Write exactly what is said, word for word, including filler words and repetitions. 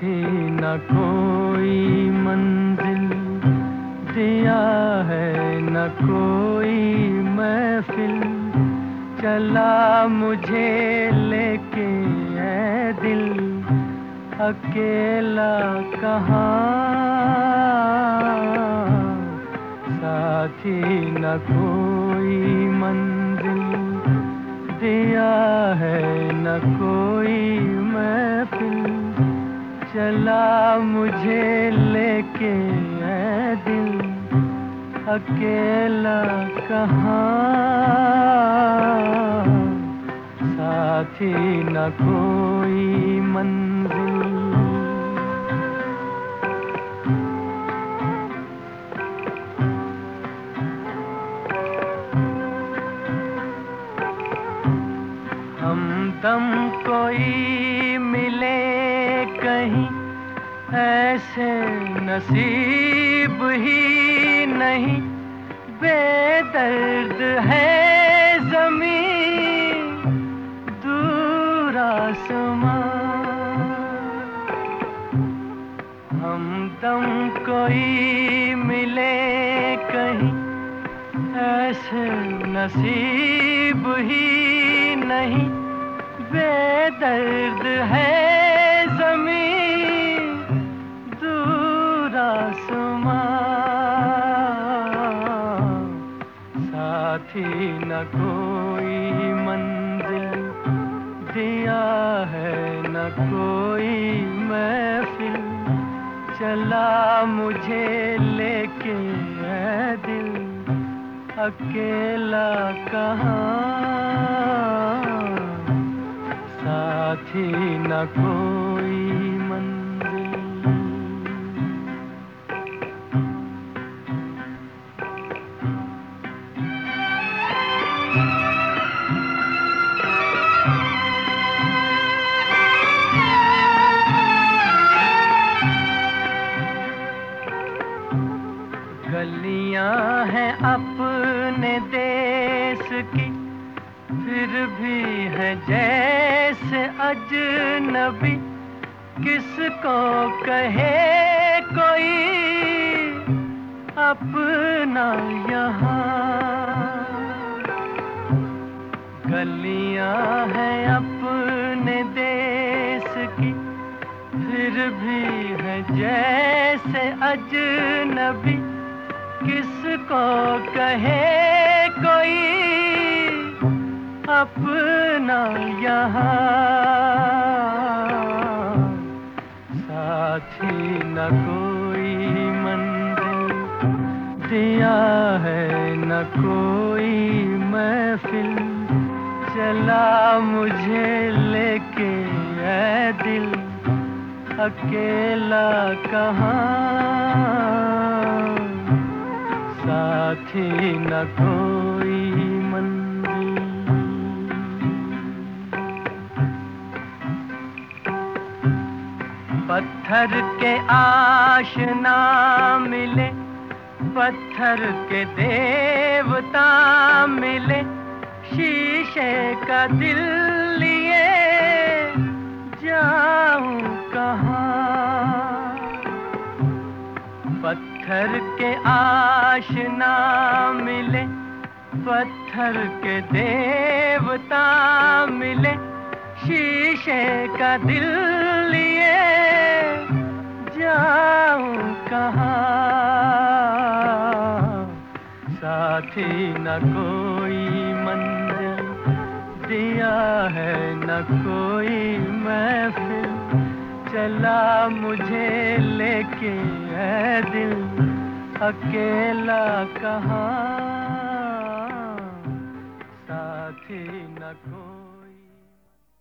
साथी न कोई मंजिल दिया है, न कोई महफिल चला मुझे लेके ऐ दिल, अकेला कहाँ। साथी न कोई मंजिल दिया है, न कोई महफिल चला मुझे लेके ऐ दिल, अकेला कहाँ। साथी न कोई मंजिल। हमदम कोई मिले कहीं, ऐसे नसीब ही नहीं। बेदर्द है ज़मीं, दूर आसमां। हमदम कोई मिले कहीं, ऐसे नसीब ही नहीं। बेदर्द है ज़मीं, दूर आसमां। साथी न कोई मंजिल दिया है, न कोई महफिल चला मुझे लेके ऐ दिल, अकेला कहाँ। साथी न कोई मंजिल। गलियां हैं अपने देश की, फिर भी है जैसे अजनबी। किसको कहे कोई अपना यहाँ। गलियां हैं अपने देश की, फिर भी है जैसे अजनबी। किसको कहे कोई अपना यहाँ। साथी न कोई मंजिल दिया है, न कोई महफिल चला मुझे लेके ऐ दिल, अकेला कहाँ। साथी न कोई मंजिल। पत्थर के आशना मिले, पत्थर के देवता मिले। शीशे का दिल लिए जाऊं कहाँ। पत्थर के आशना मिले, पत्थर के देवता मिले। शीशे का दिल लिए जाऊं कहाँ। साथी न कोई मंजिल दिया है, न कोई महफिल चला मुझे लेके ऐ दिल, अकेला कहाँ। साथी न कोई।